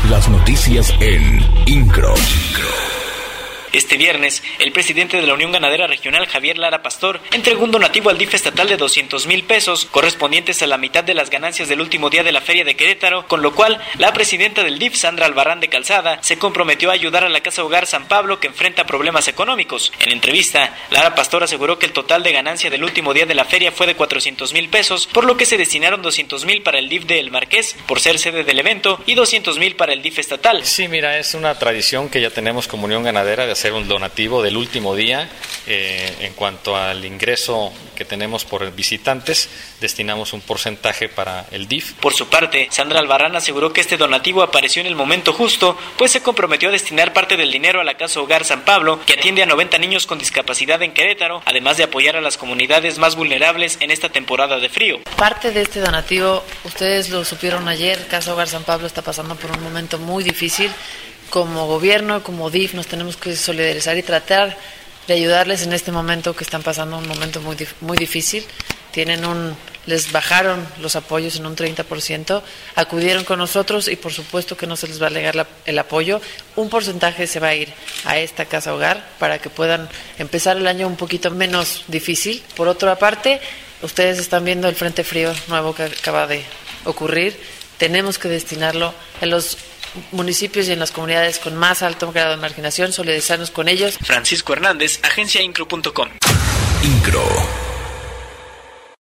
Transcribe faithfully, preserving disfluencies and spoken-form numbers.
Las noticias en INCRO. Este viernes, el presidente de la Unión Ganadera Regional, Javier Lara Pastor, entregó un donativo al D I F estatal de doscientos mil pesos, correspondientes a la mitad de las ganancias del último día de la Feria de Querétaro, con lo cual la presidenta del D I F, Sandra Albarrán de Calzada, se comprometió a ayudar a la Casa Hogar San Pablo, que enfrenta problemas económicos. En entrevista, Lara Pastor aseguró que el total de ganancia del último día de la feria fue de cuatrocientos mil pesos, por lo que se destinaron doscientos mil para el D I F de El Marqués, por ser sede del evento, y doscientos mil para el D I F estatal. Sí, mira, es una tradición que ya tenemos como Unión Ganadera de hacer un donativo del último día. Eh, en cuanto al ingreso que tenemos por visitantes, destinamos un porcentaje para el D I F. Por su parte, Sandra Albarrán aseguró que este donativo apareció en el momento justo, pues se comprometió a destinar parte del dinero a la Casa Hogar San Pablo, que atiende a noventa niños con discapacidad en Querétaro, además de apoyar a las comunidades más vulnerables en esta temporada de frío. Parte de este donativo, ustedes lo supieron ayer, Casa Hogar San Pablo está pasando por un momento muy difícil. Como gobierno, como D I F, nos tenemos que solidarizar y tratar de ayudarles en este momento que están pasando un momento muy muy difícil. Tienen un, les bajaron los apoyos en un treinta por ciento, acudieron con nosotros y por supuesto que no se les va a negar la, el apoyo. Un porcentaje se va a ir a esta Casa Hogar para que puedan empezar el año un poquito menos difícil. Por otra parte, ustedes están viendo el frente frío nuevo que acaba de ocurrir. Tenemos que destinarlo en los municipios y en las comunidades con más alto grado de marginación, solidarizarnos con ellos. Francisco Hernández, agencia incro punto com. INCRO.